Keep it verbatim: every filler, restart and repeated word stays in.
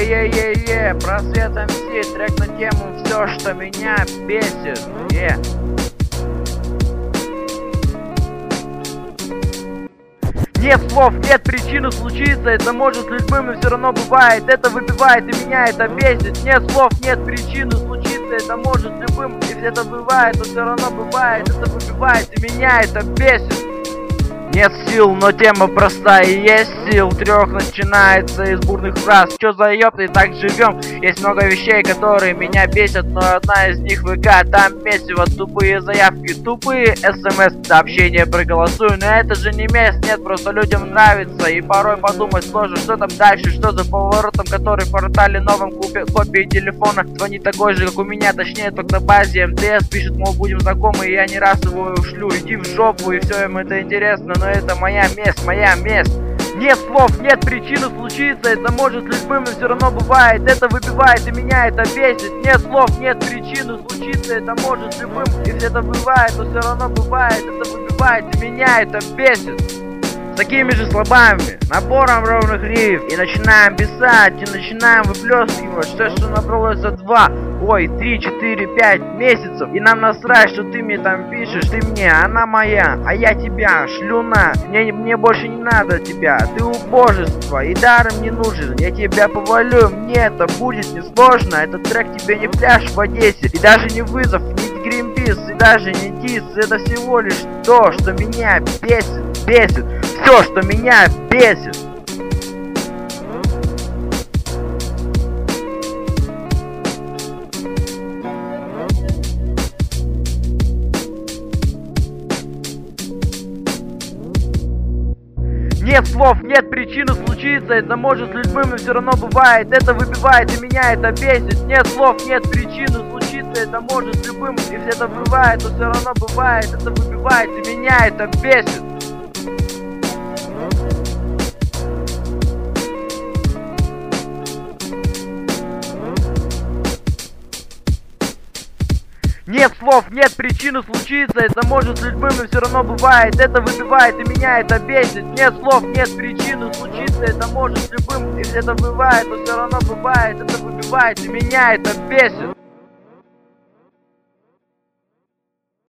Е-е-е-е, Просвет эм си, трек на тему «Все, что меня бесит». Е. Нет слов, нет причины случиться, это может с любым, но все равно бывает. Это выбивает и меня это бесит. Нет слов, нет причины случиться, это может с любым, и это бывает, но все равно бывает. Это выбивает и меня это бесит. Нет сил, но тема простая, есть сил. Трех начинается из бурных фраз. Чё за ёпты, так живем. Есть много вещей, которые меня бесят, но одна из них ВК. Там месиво, тупые заявки, тупые смс, сообщения проголосую. Но это же не мест, нет, просто людям нравится. И порой подумать сложно, что там дальше, что за поворотом, который в портале новом купе, копии телефона. Звонит такой же, как у меня, точнее, только на базе эм тэ эс. Пишет, мол, будем знакомы, и я не раз его ушлю. Иди в жопу, и все им это интересно. Но это моя месть, моя месть. Нет слов, нет причины случиться, это может с любым, но все равно бывает. Это выбивает и меня это бесит. Нет слов, нет причины случиться, это может с любым, и это бывает, но все равно бывает. Это выбивает и меня это бесит. С такими же словами, набором ровных риф. И начинаем писать, и начинаем выплескивать все, что набралось за два, ой, три, четыре, пять месяцев. И нам насрать, что ты мне там пишешь. Ты мне, она моя, а я тебя, шлюна. Мне, мне больше не надо тебя, ты убожество и даром не нужен. Я тебя повалю, мне это будет несложно. Этот трек тебе не пляж в Одессе, и даже не вызов, не Гринпис, и даже не дис. Это всего лишь то, что меня бесит, бесит. Все, что меня бесит. Нет слов, нет причины случиться, это может с любым, но все равно бывает. Это выбивает и меня это бесит. Нет слов, нет причины случиться, это может с любым, и это бывает, но все равно бывает. Это выбивает и меня это бесит. Нет слов, нет причины случиться, это может с любым, но все равно бывает. Это выбивает и меня это бесит. Нет слов, нет причины случиться, это может с любым, и это бывает, но все равно бывает. Это выбивает и меня это бесит.